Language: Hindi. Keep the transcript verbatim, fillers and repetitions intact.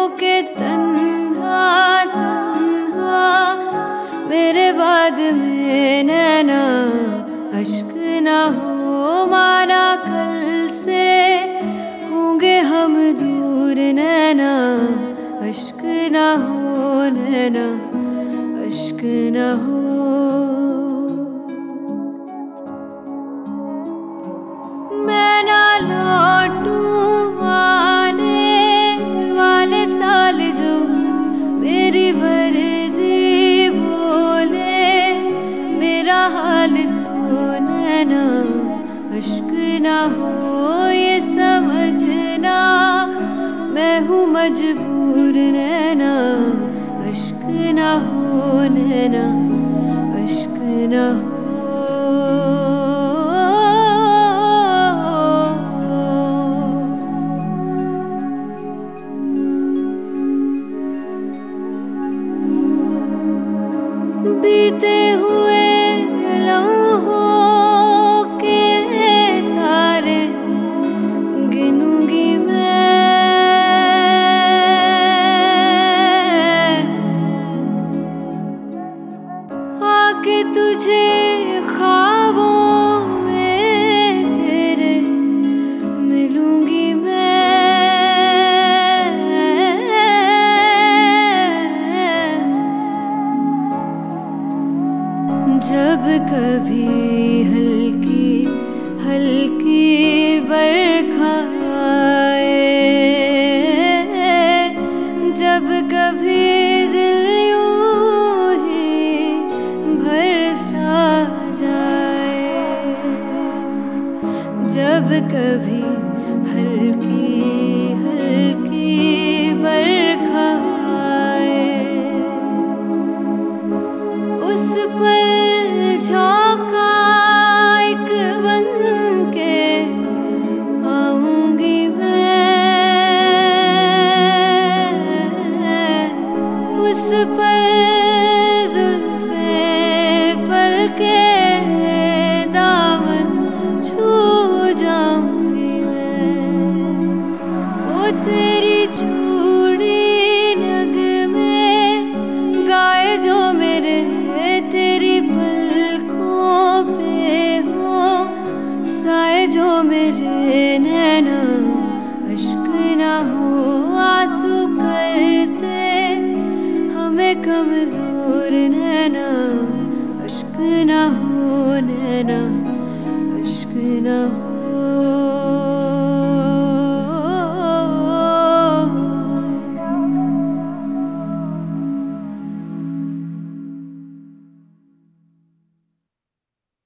के तन्हा तन्हा मेरे बाद में नैना अश्क ना हो, माना कल से होंगे हम दूर नैना अश्क ना हो, नैना अश्क ना हो। मैं ना लौटूं आने वाले साल जो मेरी वर्दी बोले, मेरा हाल तो नैना अश्क ना हो ये समझना, मैं हूँ मजबूर नैना अश्क ना हो, नैना अश्क ना हो। बीते हुए लम्हों के तारे गिनूंगी मैं, आके तुझे ख्वाबों में तेरे मिलूंगी मैं। जब कभी हल्की हल्की बरखा आए, जब कभी दिल यूं ही बरसा जाए, जब कभी हल्की हल्की बरखा आए, उस पर झोंका एक बन के आऊंगी मैं, उस पर जुल्फे पलके दामन छू जाऊंगी मैं। ओ तेरी चूड़ी नग में गाए जो मेरे, तेरी पलकों पे हो साए जो मेरे, नैना अश्क ना हो आंसू करते हमें कमजोर, नैना अश्क ना हो, नैना अश्क ना हो।